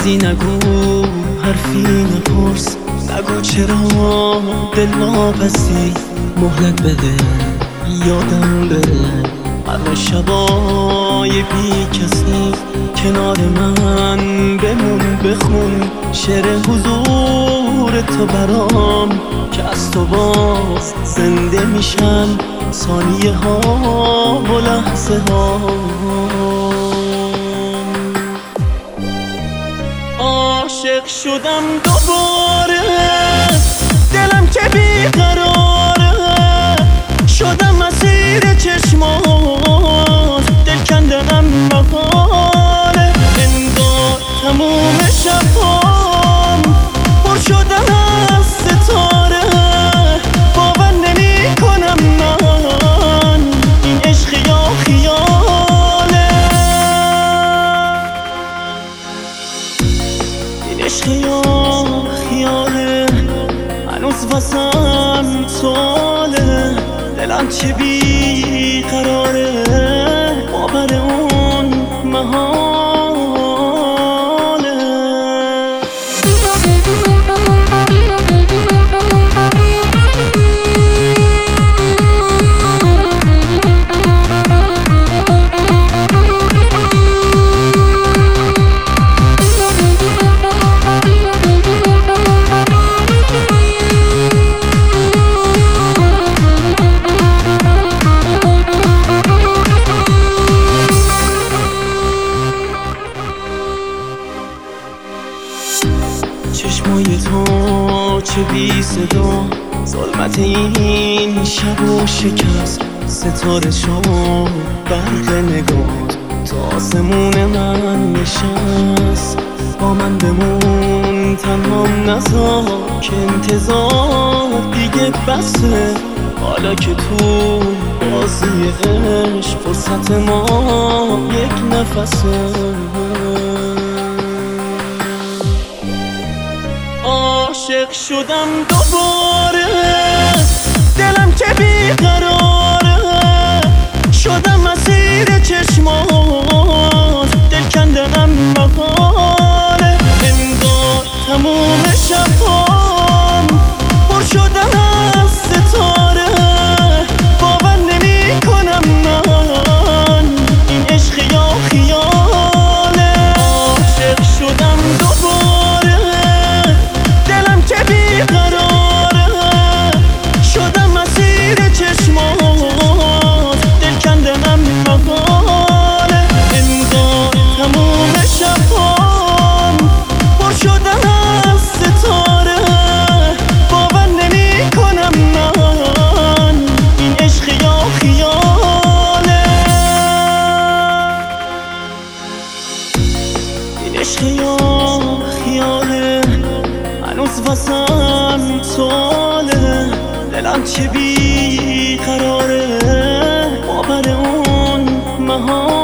چیزی نگو، حرفی نپرس، نگو چرا دل واپسی. مهلت بده یادم بره همه شبای بی کسی. کنار من بمون بخون شعر حضور تو برام، که از تو باز زنده میشن ثانیه ها و لحظه ها. عاشق شدم دوباره، دلم که بیقراره، شدم اسیر چشمات، دل کندنم محاله. انگار تموم شبام پر شدن از ستاره، باور نمی کنم من این عشق یا خیاله. این عشق یا خیاله، هنوز واسم سواله. دلم چه بی قراره، باور اون محاله. چشمای تو چه بی صدا، ظلمت این شب و شکست. ستاره شد برق نگاه، تا آسمون من نشست. با من بمون تنهام نذار، که انتظار دیگه بسه. حالا که تو بازی عشق فرصت ما یک نفسه. عاشق شدم دوباره، دلم که بیقراره، شدم اسیر چشمات، دل کندنم محاله. انگار تموم شبام پر شدن از ستاره، باور نمی کنم من این عشق یا خیاله. عاشق شدم دوباره، دلم که بیقراره، شدم اسیر چشمات، دل کندنم محاله. انگار تموم شبام پر شدن از ستاره، باور نمی کنم من این عشق یا خیاله. این عشق یا خیاله، هنوز واسم سواله. دلم چه بی قراره، باور اون محاله.